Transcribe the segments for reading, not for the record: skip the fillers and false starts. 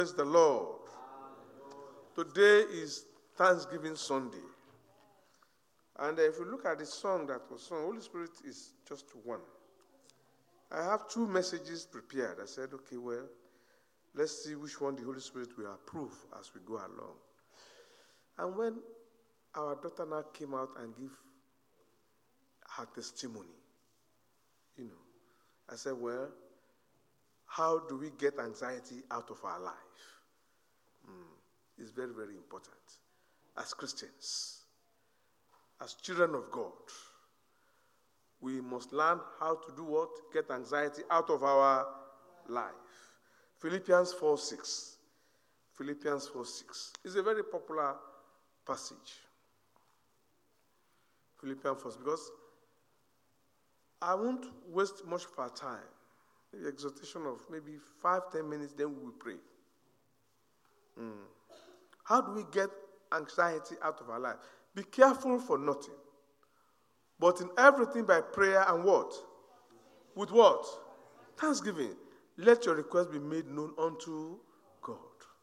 Praise the Lord. Today is Thanksgiving Sunday. And if you look at the song that was sung, Holy Spirit is just one. I have two messages prepared. I said, okay, well, let's see which one the Holy Spirit will approve as we go along. And when our daughter now came out and gave her testimony, I said, well, how do we get anxiety out of our life? It's very, very important. As Christians, as children of God, we must learn how to do what? Get anxiety out of our life. Philippians 4:6. Philippians 4:6 is a very popular passage. Philippians 4, because I won't waste much of our time. The exhortation of maybe 5-10 minutes, then we will pray. How do we get anxiety out of our life? Be careful for nothing, but in everything by prayer and what? With what? Thanksgiving. Let your request be made known unto God.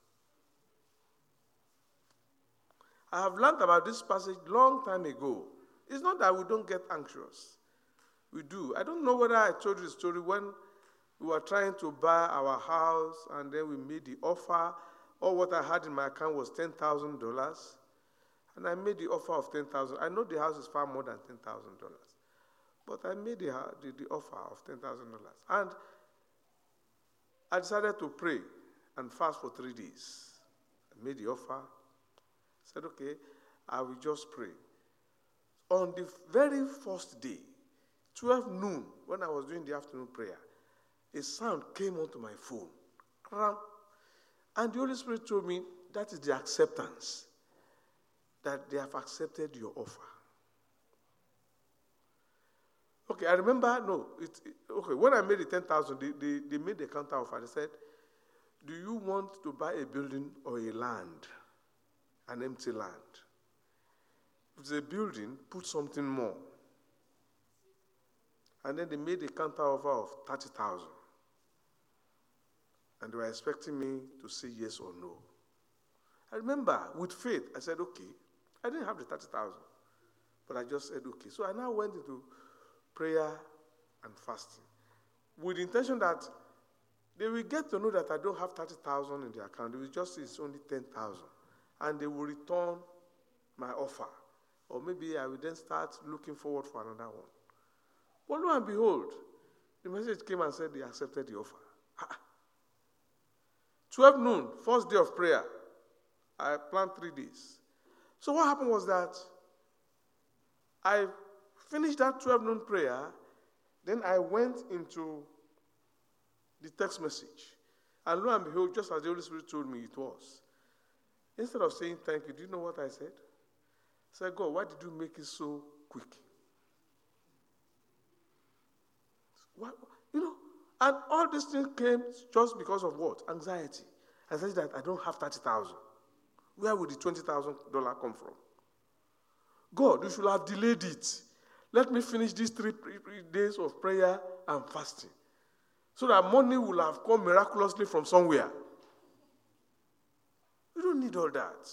I have learned about this passage long time ago. It's not that we don't get anxious. We do. I don't know whether I told you the story when we were trying to buy our house and then we made the offer. All what I had in my account was $10,000. And I made the offer of $10,000. I know the house is far more than $10,000. But I made the offer of $10,000. And I decided to pray and fast for 3 days. I made the offer. Said, okay, I will just pray. On the very first day, 12 noon, when I was doing the afternoon prayer, a sound came onto my phone. And the Holy Spirit told me that is the acceptance, that they have accepted your offer. Okay, I remember, when I made the 10,000, they made the counter offer. They said, do you want to buy a building or a land, an empty land? If it's a building, put something more. And then they made a counter offer of 30,000. And they were expecting me to say yes or no. I remember, with faith, I said, okay. I didn't have the 30,000. But I just said, okay. So I now went into prayer and fasting with the intention that they will get to know that I don't have 30,000 in the account. They will just say it's only 10,000. And they will return my offer. Or maybe I will then start looking forward for another one. But lo and behold, the message came and said they accepted the offer. 12 noon, first day of prayer. I planned 3 days. So what happened was that I finished that 12 noon prayer, then I went into the text message. And lo and behold, just as the Holy Spirit told me it was. Instead of saying thank you, do you know what I said? I said, God, why did you make it so quick? What, and all these things came just because of what? Anxiety. I said that I don't have 30,000. Where would the $20,000 come from? God, you should have delayed it. Let me finish these 3 days of prayer and fasting, so that money will have come miraculously from somewhere. You don't need all that.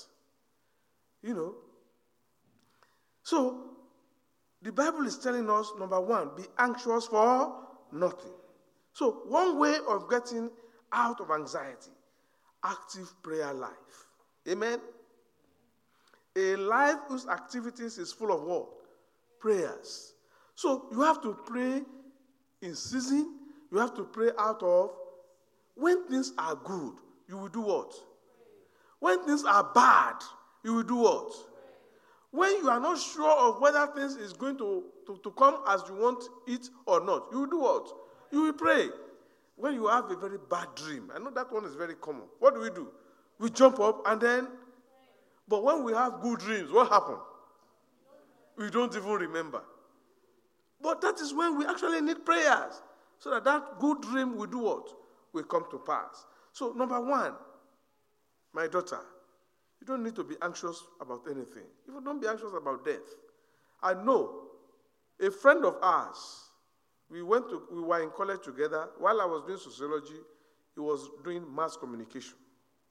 So, the Bible is telling us, number 1, be anxious for nothing. So, one way of getting out of anxiety, active prayer life. Amen? A life whose activities is full of what? Prayers. So, you have to pray in season. You have to pray out of. When things are good, you will do what? When things are bad, you will do what? When you are not sure of whether things is going to come as you want it or not, you will do what? You will pray. When you have a very bad dream, I know that one is very common. What do? We jump up and then, but when we have good dreams, what happens? We don't even remember. But that is when we actually need prayers, so that good dream will do what? Will come to pass. So number 1, my daughter, you don't need to be anxious about anything. Even don't be anxious about death. I know a friend of ours, we were in college together. While I was doing sociology, he was doing mass communication.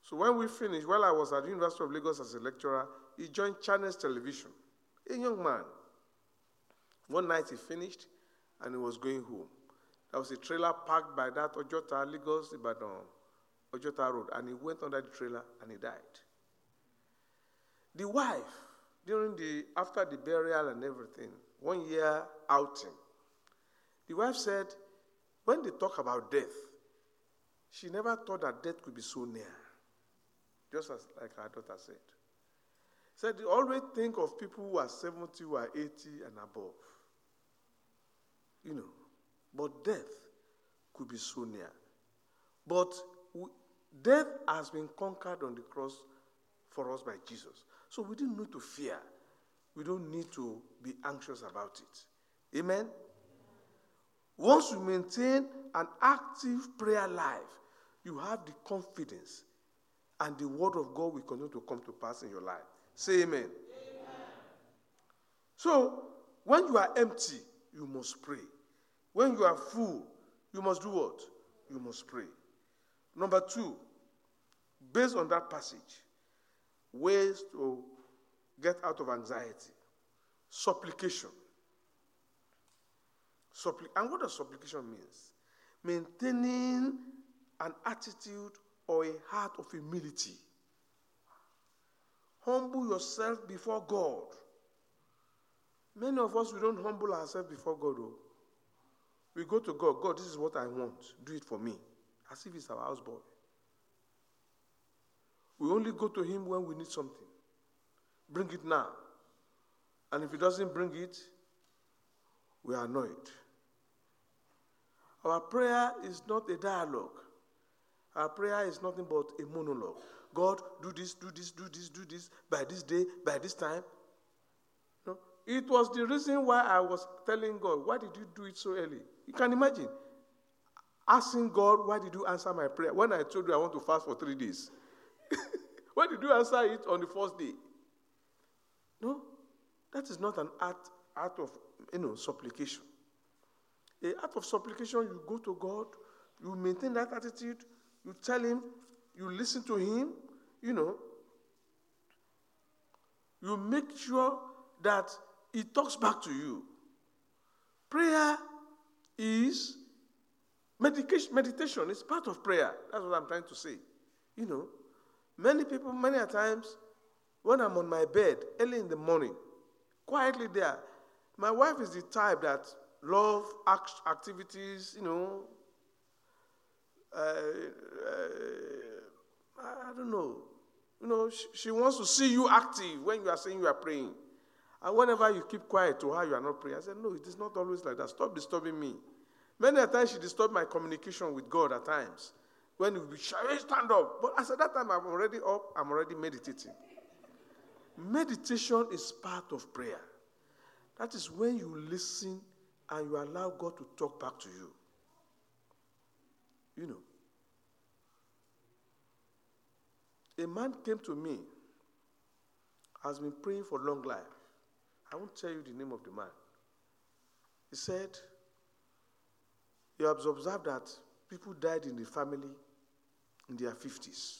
So when we finished, while I was at the University of Lagos as a lecturer, he joined Channels Television. A young man. One night he finished and he was going home. There was a trailer parked by that Ojota, Lagos, Ibadan, Ojota Road, and he went under the trailer and he died. The wife, after the burial and everything, 1 year outing, the wife said, when they talk about death, she never thought that death could be so near. Just as like her daughter said. Said, you always think of people who are 70, who are 80 and above. But death could be so near. But death has been conquered on the cross for us by Jesus. So we don't need to fear. We don't need to be anxious about it. Amen? Once you maintain an active prayer life, you have the confidence and the word of God will continue to come to pass in your life. Say amen. Amen. So, when you are empty, you must pray. When you are full, you must do what? You must pray. Number 2, based on that passage, ways to get out of anxiety. Supplication. And what does supplication means? Maintaining an attitude or a heart of humility. Humble yourself before God. Many of us, we don't humble ourselves before God. We go to God, God, this is what I want. Do it for me. As if it's our houseboy. We only go to him when we need something. Bring it now. And if he doesn't bring it, we are annoyed. Our prayer is not a dialogue. Our prayer is nothing but a monologue. God, do this, do this, do this, do this, by this day, by this time. No? It was the reason why I was telling God, why did you do it so early? You can imagine. Asking God, why did you answer my prayer? When I told you I want to fast for 3 days. Why did you answer it on the first day? No, that is not an act of supplication. An act of supplication, you go to God, you maintain that attitude, you tell him, you listen to him, you make sure that he talks back to you. Prayer is meditation is part of prayer. That's what I'm trying to say. Many people, many a times, when I'm on my bed early in the morning, quietly there, my wife is the type that love activities, I don't know. She wants to see you active when you are saying you are praying. And whenever you keep quiet to her, you are not praying. I said, no, it is not always like that. Stop disturbing me. Many a times she disturbed my communication with God at times. When you will be shy, stand up. But as at that time, I'm already up. I'm already meditating. Meditation is part of prayer. That is when you listen and you allow God to talk back to you. A man came to me, has been praying for long life. I won't tell you the name of the man. He said, you have observed that people died in the family in their 50s.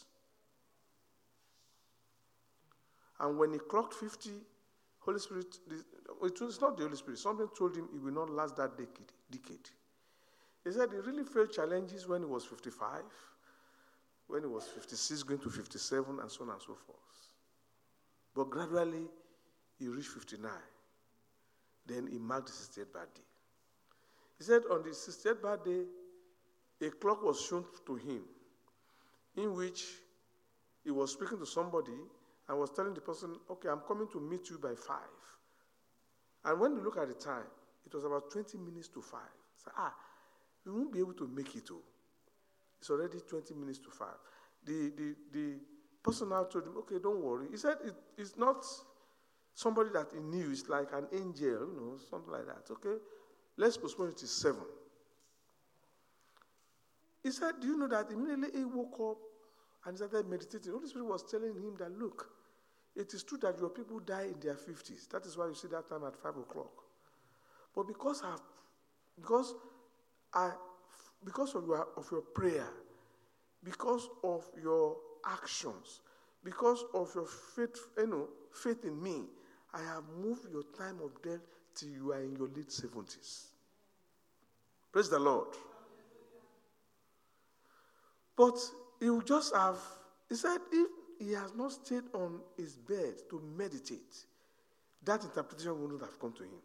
And when he clocked 50, Holy Spirit, it's not the Holy Spirit, something told him he will not last that decade. He said he really faced challenges when he was 55, when he was 56, going to 57, and so on and so forth. But gradually, he reached 59. Then he marked his 60th birthday. He said on the 60th birthday, a clock was shown to him in which he was speaking to somebody and was telling the person, okay, I'm coming to meet you by 5. And when you look at the time, it was about 20 minutes to 5. So, we won't be able to make it. It's already 20 minutes to 5. The person now told him, okay, don't worry. He said it's not somebody that he knew. It's like an angel, something like that. Okay, let's postpone it to 7. He said, do you know that immediately he woke up and started meditating? The Holy Spirit was telling him that, look, it is true that your people die in their 50s. That is why you see that time at 5 o'clock. But because of your prayer, because of your actions, because of your faith in me, I have moved your time of death till you are in your late 70s. Praise the Lord. But he would just have, he said, if he has not stayed on his bed to meditate, that interpretation wouldn't have come to him.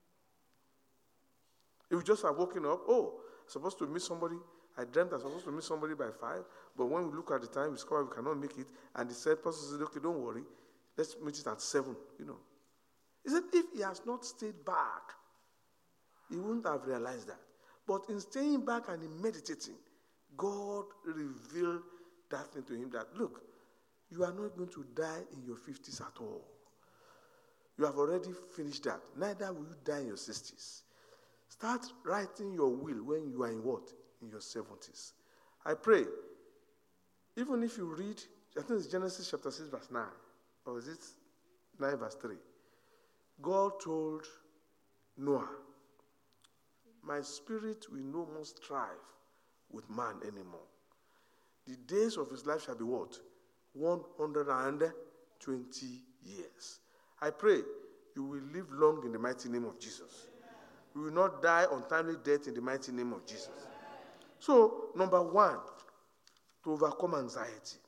He would just have woken up, I'm supposed to meet somebody. I dreamt I'm supposed to meet somebody by 5, but when we look at the time, we discover we cannot make it. And the said person said, okay, don't worry, let's meet it at 7, He said, if he has not stayed back, he wouldn't have realized that. But in staying back and in meditating, God revealed that thing to him that, look, you are not going to die in your 50s at all. You have already finished that. Neither will you die in your 60s. Start writing your will when you are in what? In your 70s. I pray, even if you read, I think it's Genesis chapter 6 verse 9, or is it 9 verse 3? God told Noah, my spirit will no more strive with man anymore. The days of his life shall be what? 120 years. I pray you will live long in the mighty name of Jesus. You will not die untimely death in the mighty name of Jesus. So, number 1, to overcome anxiety.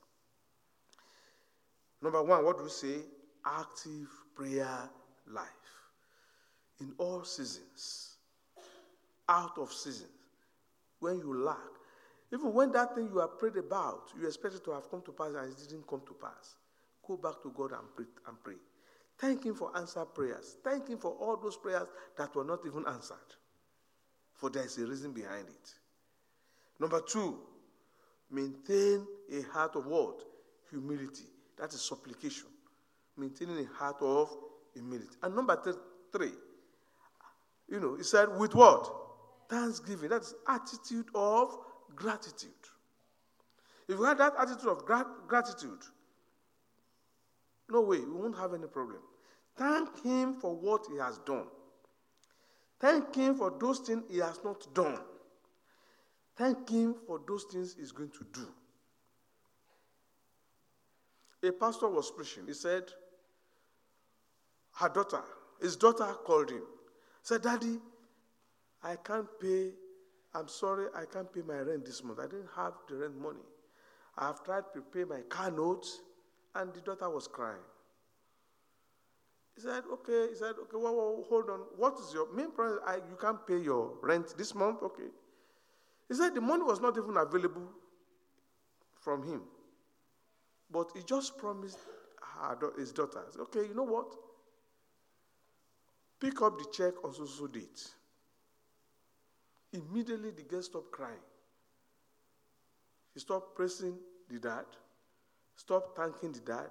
Number 1, what do we say? Active prayer life. In all seasons, out of seasons, when you lack, even when that thing you have prayed about, you expect it to have come to pass and it didn't come to pass, go back to God and pray. Thank him for answered prayers. Thank him for all those prayers that were not even answered. For there is a reason behind it. Number 2, maintain a heart of what? Humility. That is supplication. Maintaining a heart of humility. And number 3, he said, with what? Thanksgiving. That is attitude of gratitude. If you have that attitude of gratitude, no way, we won't have any problem. Thank him for what he has done. Thank him for those things he has not done. Thank him for those things he's going to do. A pastor was preaching. He said, his daughter called him. Said, Daddy, I'm sorry, I can't pay my rent this month. I didn't have the rent money. I have tried to pay my car notes, and the daughter was crying. He said, okay, well, hold on. What is your main problem? You can't pay your rent this month? Okay. He said the money was not even available from him. But he just promised his daughter, okay, you know what? Pick up the check on so date. Immediately the girl stopped crying. She stopped praising the dad. Stop thanking the dad.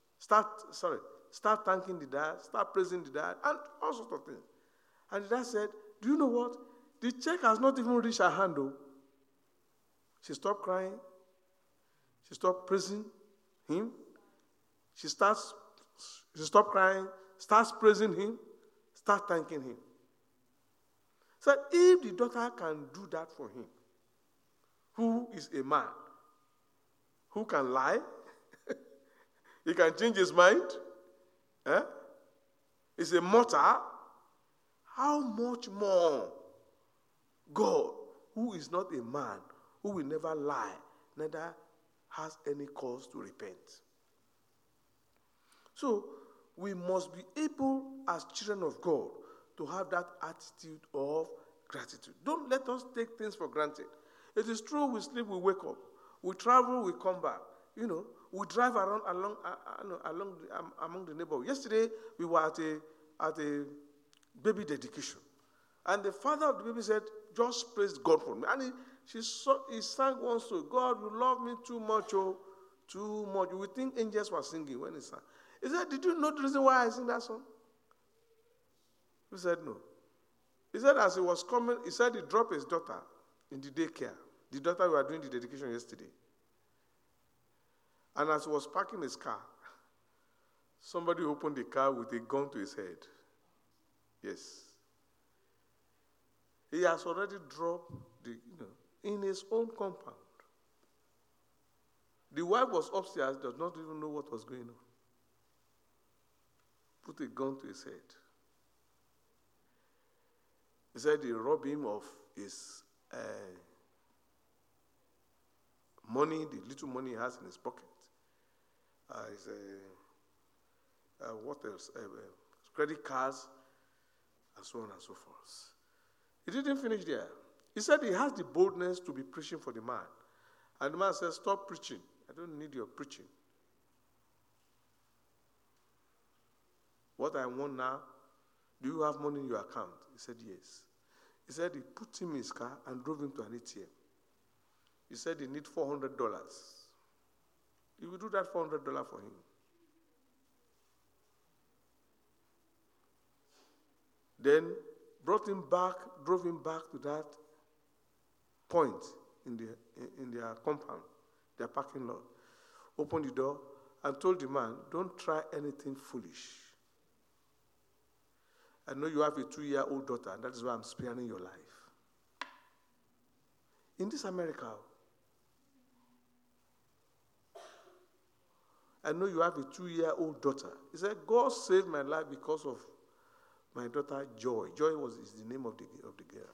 Start thanking the dad. Start praising the dad. And all sorts of things. And the dad said, do you know what? The check has not even reached her hand, though. She stopped crying. She stopped praising him. She stopped crying, starts praising him, start thanking him. So if the daughter can do that for him, who is a man who can lie, he can change his mind, is a mortal, how much more God, who is not a man, who will never lie, neither has any cause to repent. So, we must be able, as children of God, to have that attitude of gratitude. Don't let us take things for granted. It is true, we sleep, we wake up. We travel, we come back. We drive around among the neighborhood. Yesterday, we were at a baby dedication. And the father of the baby said, just praise God for me. And he sang one song, God, you love me too much, too much. You would think angels were singing when he sang. He said, did you know the reason why I sing that song? He said, no. He said, as he was coming, he said he dropped his daughter in the daycare. The daughter we were doing the dedication yesterday. And as he was parking his car, somebody opened the car with a gun to his head. Yes. He has already dropped in his own compound. The wife was upstairs, does not even know what was going on. Put a gun to his head. He said they robbed him of his money, the little money he has in his pocket. What else? Credit cards, and so on and so forth. He didn't finish there. He said he has the boldness to be preaching for the man. And the man said, stop preaching. I don't need your preaching. What I want now, do you have money in your account? He said, yes. He said he put him in his car and drove him to an ATM. He said he need $400. He will do that $400 for him. Then brought him back, drove him back to that point in their compound, their parking lot. Opened the door and told the man, don't try anything foolish. I know you have a 2-year-old daughter, and that is why I'm sparing your life. In this America, I know you have a 2-year-old daughter. He said, God saved my life because of my daughter Joy. Joy is the name of the girl.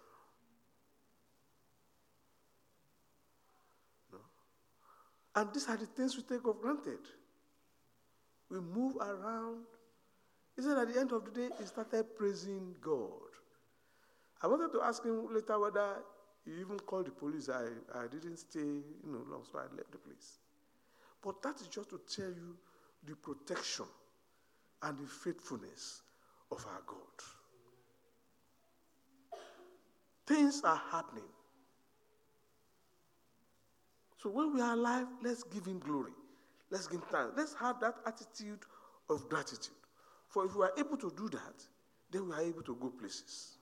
No? And these are the things we take for granted. We move around. He said at the end of the day, he started praising God. I wanted to ask him later whether he even called the police. I didn't stay long, so I left the place. But that is just to tell you the protection and the faithfulness of our God. Things are happening. So when we are alive, let's give him glory. Let's give him thanks. Let's have that attitude of gratitude. For if we are able to do that, then we are able to go places.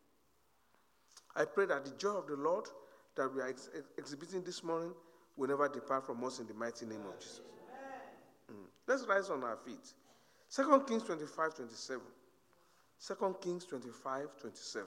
I pray that the joy of the Lord that we are exhibiting this morning will never depart from us in the mighty name of Jesus. Let's rise on our feet. 2 Kings 25:27. 2 Kings 25:27.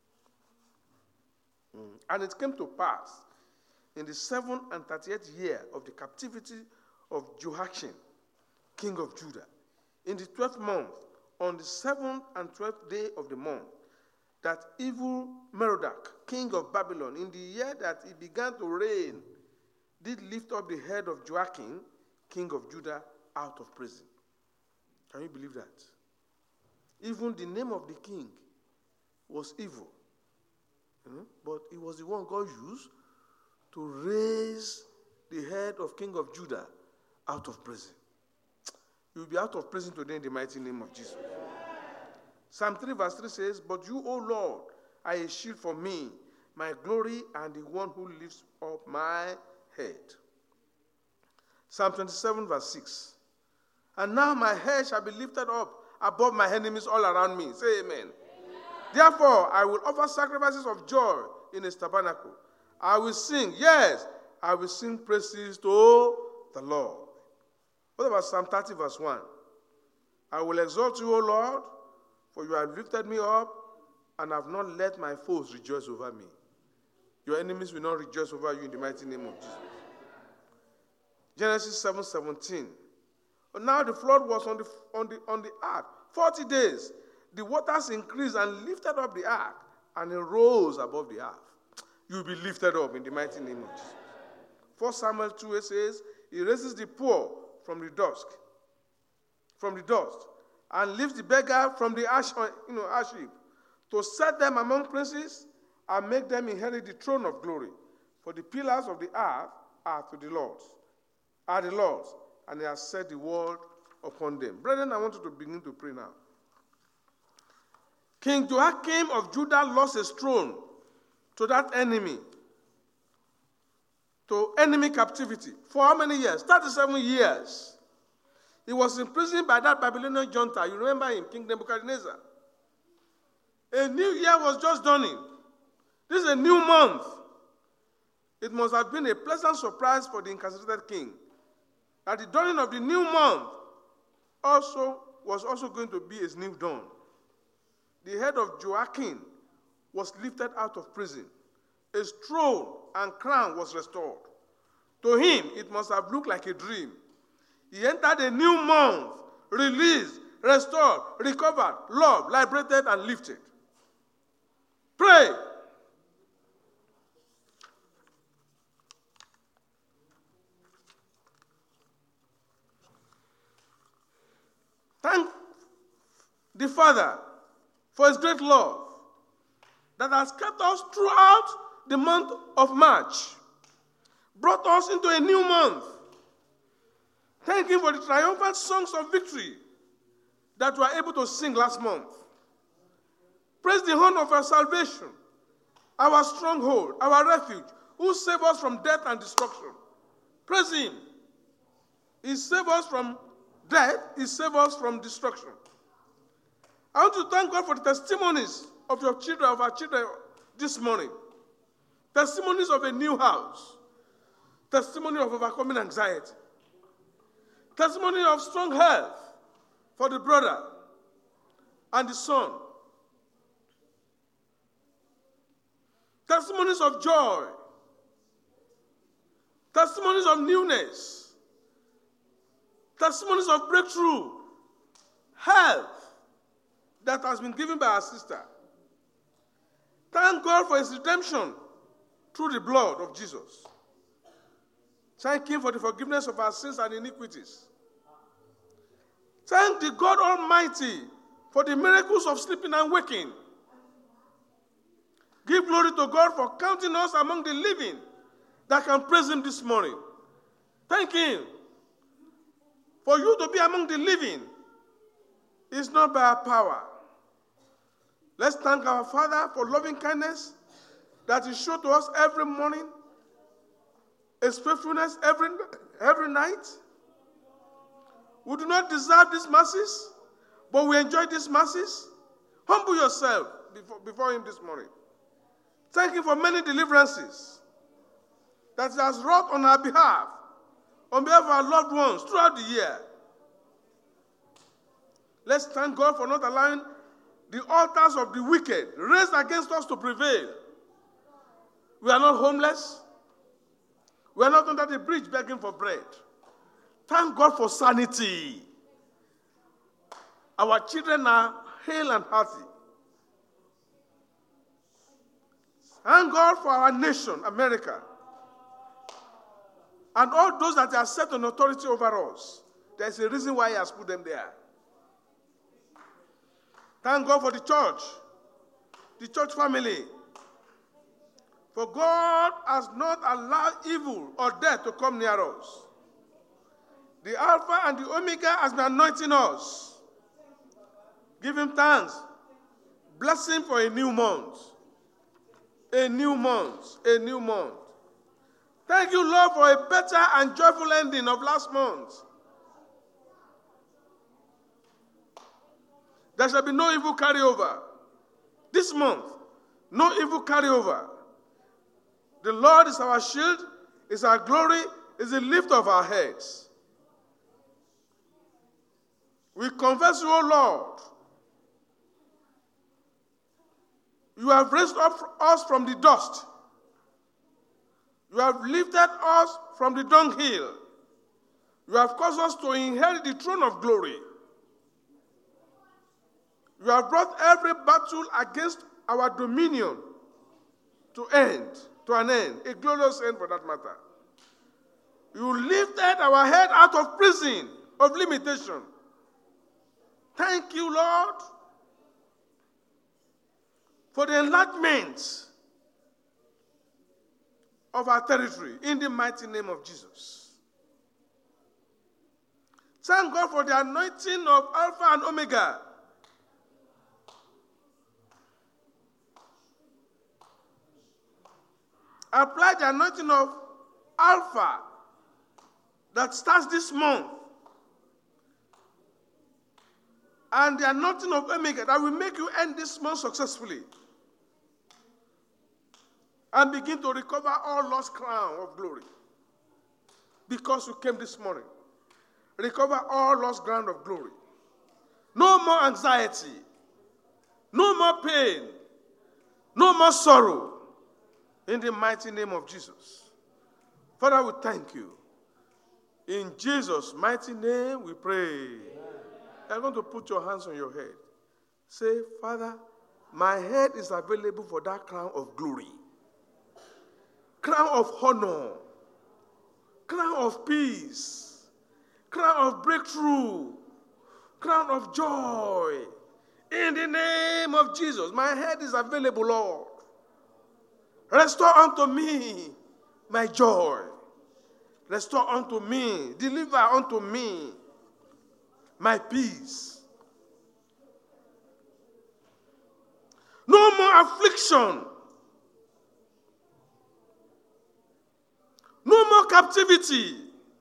And it came to pass in the 7th and 30th year of the captivity of Jehoiakim, king of Judah, in the 12th month, on the 7th and 12th day of the month, that evil Merodach, king of Babylon, in the year that he began to reign, did lift up the head of Joachim, king of Judah, out of prison. Can you believe that? Even the name of the king was evil. But it was the one God used to raise the head of king of Judah out of prison. You will be out of prison today in the mighty name of Jesus. Psalm 3 verse 3 says, but you, O Lord, are a shield for me, my glory, and the one who lifts up my head. Psalm 27 verse 6. And now my head shall be lifted up above my enemies all around me. Say amen. Amen. Therefore, I will offer sacrifices of joy in his tabernacle. I will sing, yes, I will sing praises to the Lord. What about Psalm 30 verse 1? I will exalt you, O Lord, for you have lifted me up and have not let my foes rejoice over me. Your enemies will not rejoice over you in the mighty name of Jesus. Genesis 7:17. Now the flood was on the ark 40 days. The waters increased and lifted up the ark, and it rose above the ark. You will be lifted up in the mighty name of Jesus. 1 Samuel 2 says, he raises the poor from the dust, and lifts the beggar from the ash heap, to set them among princes and make them inherit the throne of glory. For the pillars of the earth are the Lord's, and he has set the world upon them. Brethren, I want you to begin to pray now. King Joachim of Judah lost his throne to that enemy, to enemy captivity. For how many years? 37 years. He was imprisoned by that Babylonian junta. You remember him, King Nebuchadnezzar. A new year was just dawning. This is a new month. It must have been a pleasant surprise for the incarcerated king that the dawning of the new month was also going to be his new dawn. The head of Joachim was lifted out of prison. His throne and crown was restored. To him, it must have looked like a dream. He entered a new month, released, restored, recovered, loved, liberated, and lifted. Pray. Thank the Father for his great love that has kept us throughout the month of March, brought us into a new month. Thank him for the triumphant songs of victory that we were able to sing last month. Praise the horn of our salvation, our stronghold, our refuge, who saved us from death and destruction. Praise him. He saved us from death, he saved us from destruction. I want to thank God for the testimonies of your children, of our children this morning. Testimonies of a new house. Testimony of overcoming anxiety. Testimony of strong health for the brother and the son. Testimonies of joy. Testimonies of newness. Testimonies of breakthrough. Health that has been given by our sister. Thank God for his redemption through the blood of Jesus. Thank him for the forgiveness of our sins and iniquities. Thank the God Almighty for the miracles of sleeping and waking. Give glory to God for counting us among the living that can praise him this morning. Thank him. For you to be among the living is not by our power. Let's thank our Father for loving kindness that he showed to us every morning, his faithfulness every night. We do not deserve these mercies, but we enjoy these mercies. Humble yourself before him this morning. Thank him for many deliverances that he has wrought on our behalf, on behalf of our loved ones throughout the year. Let's thank God for not allowing the altars of the wicked raised against us to prevail. We are not homeless. We are not under the bridge begging for bread. Thank God for sanity. Our children are hale and healthy. Thank God for our nation, America, and all those that are set on authority over us. There's a reason why he has put them there. Thank God for the church family. For God has not allowed evil or death to come near us. The Alpha and the Omega has been anointing us. Give him thanks. Bless him for a new month. A new month. A new month. Thank you, Lord, for a better and joyful ending of last month. There shall be no evil carryover. This month, no evil carryover. The Lord is our shield, is our glory, is the lift of our heads. We confess you, O Lord. You have raised up us from the dust. You have lifted us from the dunghill. You have caused us to inherit the throne of glory. You have brought every battle against our dominion to an end, a glorious end for that matter. You lifted our head out of prison, of limitation. Thank you, Lord, for the enlargement of our territory in the mighty name of Jesus. Thank God for the anointing of Alpha and Omega. Apply the anointing of Alpha that starts this month and the anointing of Omega that will make you end this month successfully and begin to recover all lost crown of glory because you came this morning. Recover all lost ground of glory. No more anxiety. No more pain. No more sorrow. In the mighty name of Jesus. Father, we thank you. In Jesus' mighty name we pray. You're going to put your hands on your head. Say, Father, my head is available for that crown of glory, crown of honor, crown of peace, crown of breakthrough, crown of joy. In the name of Jesus, my head is available, Lord. Restore unto me my joy. Restore unto me, deliver unto me my peace. No more affliction. No more captivity.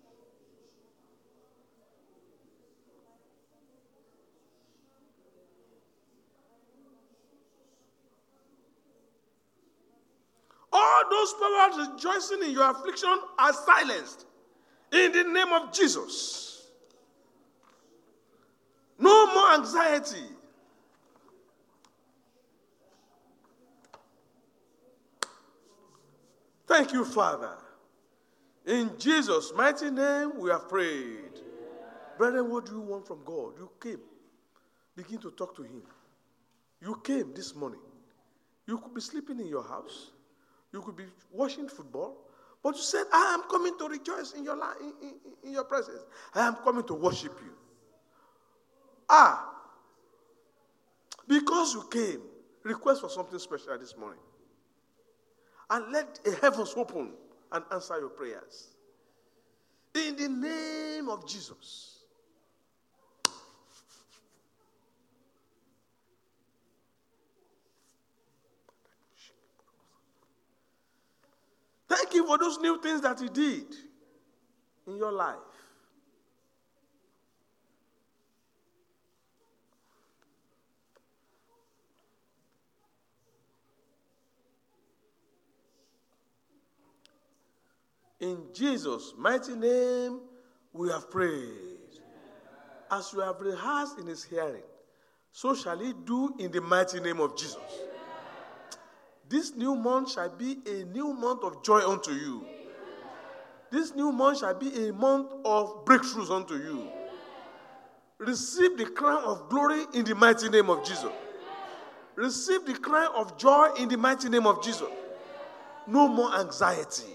All those powers rejoicing in your affliction are silenced in the name of Jesus. No more anxiety. Thank you, Father. In Jesus' mighty name we have prayed. Brethren, what do you want from God? You came. Begin to talk to Him. You came this morning. You could be sleeping in your house. You could be watching football. But you said, I am coming to rejoice in your life, in your presence. I am coming to worship you. Because you came, request for something special this morning. And let the heavens open and answer your prayers. In the name of Jesus. Thank you for those new things that He did in your life. In Jesus' mighty name, we have prayed. As you have rehearsed in His hearing, so shall He do in the mighty name of Jesus. This new month shall be a new month of joy unto you. This new month shall be a month of breakthroughs unto you. Receive the crown of glory in the mighty name of Jesus. Receive the crown of joy in the mighty name of Jesus. No more anxiety.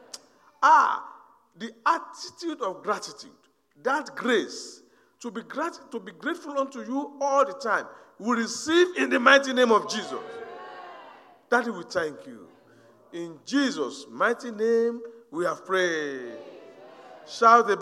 The attitude of gratitude, that grace to be grateful unto you all the time, we receive in the mighty name of Jesus. Daddy, we thank you. In Jesus' mighty name, we have prayed. Shout the